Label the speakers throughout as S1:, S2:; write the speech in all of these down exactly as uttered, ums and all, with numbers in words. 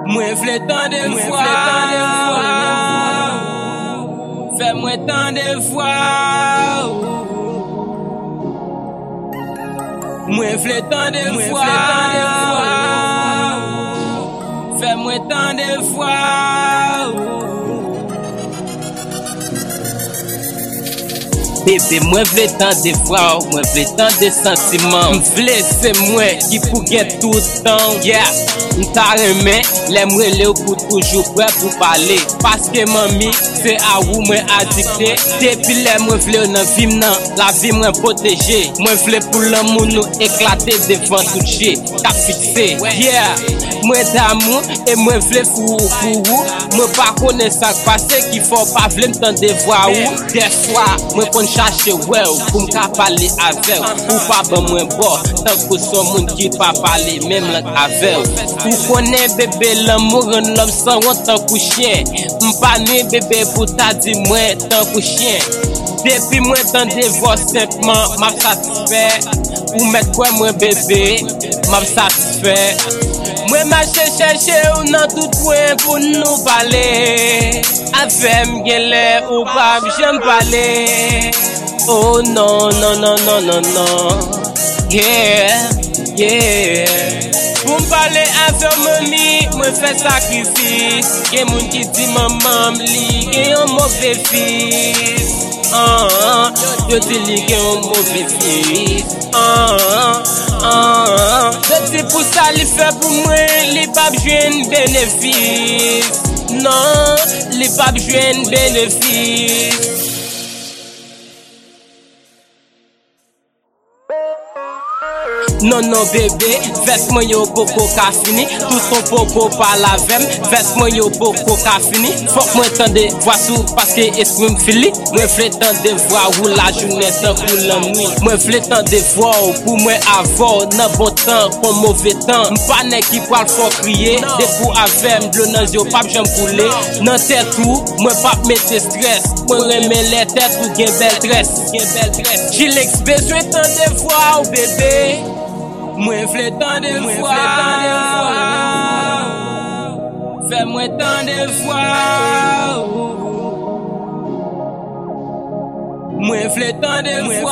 S1: Mwen vle tan de vwa, fè mwen tan de vwa. Mwen vle tan de vwa, fè mwen tan de vwa. Bébé, mwen vle tan de vwa, mwen vle tan de sentiment. M vle se mwen ki pou gen tout tan. Yeah, m ta remen, lè mwen le ou pou toujou prè pou pale. Paske mami, se a ou mwen adikte. Depi lè mwen vle ou nan vim nan, la vi mwen proteje. Mwen vle pou l'amour nou eklate devan tout jè. Ta fixe, yeah, mwen d'amou, e mwen vle fou ou fou ou. Mwen pa kone sak pase ki fò pa vle m tan de vwa ou. Des fwa, mwen kon chache well, pou m ka pale avew. Ou pa ban mwen bo, tan ko son moun ki pa pale, même lang avew. Ou konen bébé l'amour an l'homme san wan tan kou chien. M pa nwe bébé pou ta di mwen tan kou chien. Depi mwen tan de vo simplement, m'ap satisfait. Ou met kwen mwen bébé, m'ap satisfait. Mwen mache cherche ou nan tout point pou nou pale. Avem gen lè ou pa j'aime pale. Oh non, non, non, non, non, non. Yeah, yeah. Pour m'parler avec mami, mwen fè sakrifis. Gen moun ki di maman li gen yon mauvais fils. Ah, ah, yo di li gen yon mauvais fils. Ah, ah, ah. C'est pour ça li fè pou mwen, li pa jwen bénéfice. Non, li pa jwen bénéfice. Non, non, bébé, veste moi yo boko ka fini. Tout son popo pa la vem, veste moi yo boko ka fini. Fok moi tande voix sou, parce que esprit m'fili. Moi vle tande voix ou la journée tan pou la nuit. Moi vle tande voix ou pou moi avoir nan bon temps, kon mauvais temps. M'pa nek ki pral fok kriye, de pou avem, bleu nan yo pap jam koule. Nan tête ou, moi pap mette stress. Moi reme les têtes ou gen belle tresse, gen belle tresse. Jilex besoin tande voix ou bébé. Mwen vle tan de vwa, fè mwen tan de vwa. Mwen vle tan de vwa,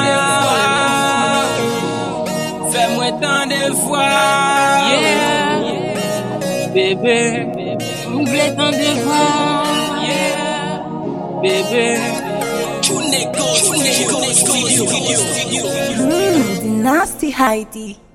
S1: fè mwen tan de vwa. Yeah, bébé, mwen vle tan de vwa. Yeah, bébé.
S2: Mmm, nasty Heidi.